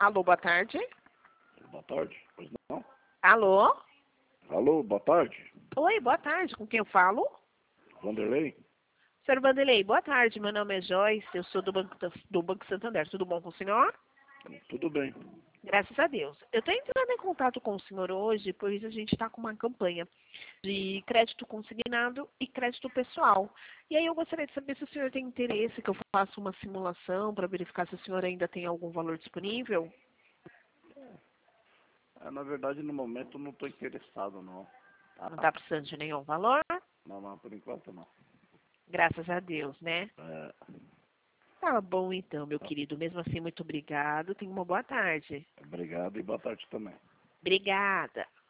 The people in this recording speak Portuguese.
Alô, boa tarde. Boa tarde, pois não? Alô? Alô, boa tarde. Oi, boa tarde. Com quem eu falo? Vanderlei? Senhor Vanderlei, boa tarde. Meu nome é Joyce, eu sou do Banco Santander. Tudo bom com o senhor? Tudo bem. Graças a Deus. Eu estou entrando em contato com o senhor hoje, pois a gente está com uma campanha de crédito consignado e crédito pessoal. E aí eu gostaria de saber se o senhor tem interesse que eu faça uma simulação para verificar se o senhor ainda tem algum valor disponível. Na verdade, no momento, eu não estou interessado, não. Não está precisando de nenhum valor? Não, por enquanto, não. Graças a Deus, né? É, Tá bom então, meu querido. Mesmo assim, muito obrigado. Tenha uma boa tarde. obrigado e boa tarde também. Obrigada.